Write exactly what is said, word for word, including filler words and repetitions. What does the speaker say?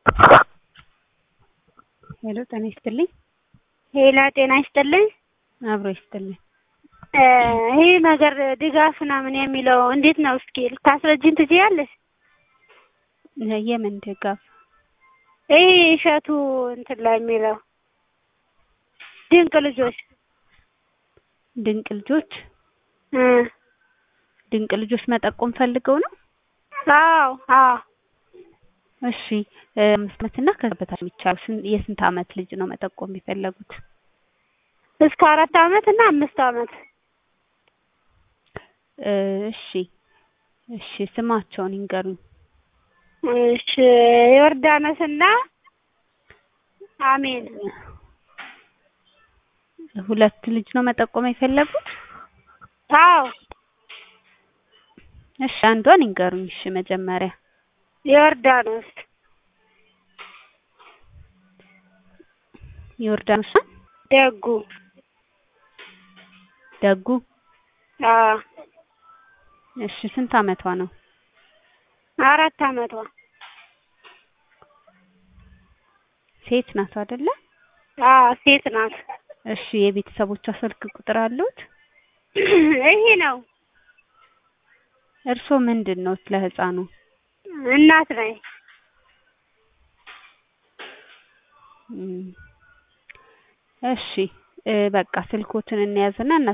ሄሎ ጤና ይስጥልኝ። ሄላ ጤና ይስጥልኝ። አብሮ ይስጥልኝ። ይሄ ነገር ድጋፍ ምናምን የሚለው እንዴት ነው? እስኪ ልታስረጂኝ ትችያለሽ? የምን ድጋፍ? ይሄ እሸቱ እንትን ላይ የሚለው ድንቅ ልጆች ድንቅ ልጆች እ ድንቅ ልጆች መጠቆም ፈልገው ነው? አዎ አዎ። እሺ አምስት ዓመትና ከዛ በታች የሚቻል የስንት ዓመት ልጅ ነው መጠቆም የፈለጉት? እስከ አራት ዓመት እና አምስት ዓመት። እሺ እሺ ስማቸውን ይንገሩኝ። እሺ ዮርዳኖስና አሜን። ሁለት ልጅ ነው መጠቆም የፈለጉት? አዎ። እሺ አንዷን ይንገሩኝ። እሺ መጀመሪያ ዮርዳኖስ ዮርዳኖስ ደጉ ደጉ። አዎ። እሺ ስንት ዓመቷ ነው? አራት ዓመቷ። ሴት ናት አይደለ? አዎ ሴት ናት። እሺ የቤተሰቦቿ ስልክ ቁጥር አለዎት? ይሄ ነው። እርሶ ምንድነው ለህፃኑ? እናት ነኝ። እሺ በቃ ስልኮትን እንያዝና